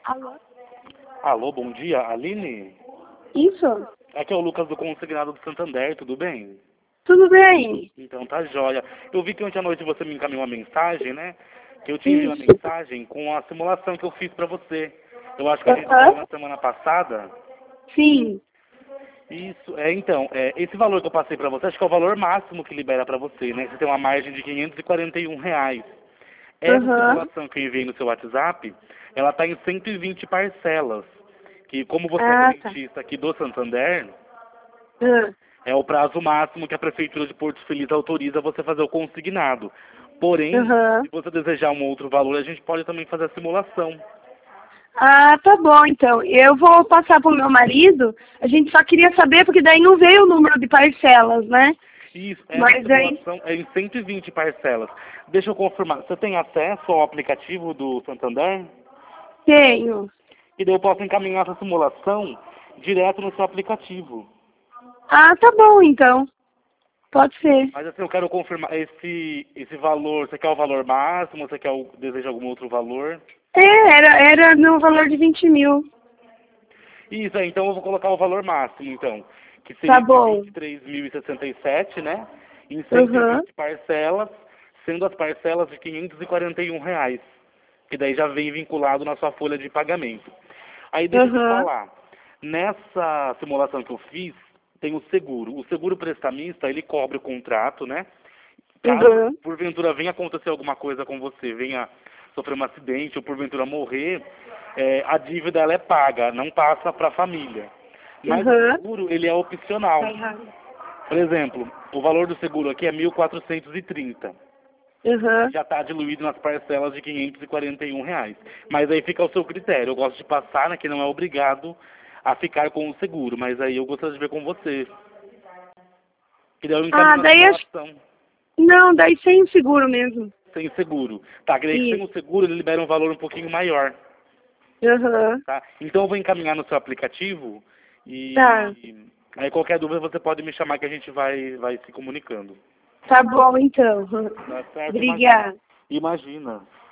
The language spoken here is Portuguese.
Alô? Alô, bom dia, Aline? Isso? Aqui é o Lucas do Consignado do Santander, tudo bem? Tudo bem? Então tá jóia. Eu vi que ontem à noite você me encaminhou uma mensagem, né? Que eu te enviei uma Isso. mensagem com a simulação que eu fiz pra você. Eu acho que a gente falou na semana passada. Sim. Isso, então, esse valor que eu passei pra você, acho que é o valor máximo que libera pra você, né? Você tem uma margem de R$ 541. Essa simulação que eu enviei no seu WhatsApp, ela tá em 120 parcelas. Que como você é Tá. clientista aqui do Santander, Ah. é o prazo máximo que a Prefeitura de Porto Feliz autoriza você fazer o consignado. Porém, se você desejar um outro valor, a gente pode também fazer a simulação. Ah, tá bom, então. Eu vou passar pro meu marido. A gente só queria saber, porque daí não veio o número de parcelas, né? Isso, Mas essa simulação é em 120 parcelas. Deixa eu confirmar, você tem acesso ao aplicativo do Santander? Tenho. E daí eu posso encaminhar essa simulação direto no seu aplicativo. Ah, tá bom, então. Pode ser. Mas assim, eu quero confirmar, esse valor, você quer o valor máximo, você deseja algum outro valor? Era no valor de 20 mil. Isso, então eu vou colocar o valor máximo, então, que Tá seria de bom. 23.067, né? Em 120 parcelas, sendo as parcelas de R$ 541, que daí já vem vinculado na sua folha de pagamento. Aí deixa eu te falar, nessa simulação que eu fiz, tem o seguro. O seguro prestamista, ele cobre o contrato, né? Caso porventura venha acontecer alguma coisa com você, venha sofrer um acidente ou porventura morrer, a dívida ela é paga, não passa para a família. Mas o seguro ele é opcional. Por exemplo, o valor do seguro aqui é 1.430. Já está diluído nas parcelas de R$ 541. Mas aí fica ao seu critério. Eu gosto de passar, né, que não é obrigado a ficar com o seguro, mas aí eu gostaria de ver com você. Que daí eu encaminho a simulação. Não, daí sem o seguro mesmo. Sem seguro. Tá, que daí sem o seguro ele libera um valor um pouquinho maior. Tá? Então eu vou encaminhar no seu aplicativo e aí qualquer dúvida você pode me chamar que a gente vai se comunicando. Tá bom, então. Tá certo? Obrigada. Imagina.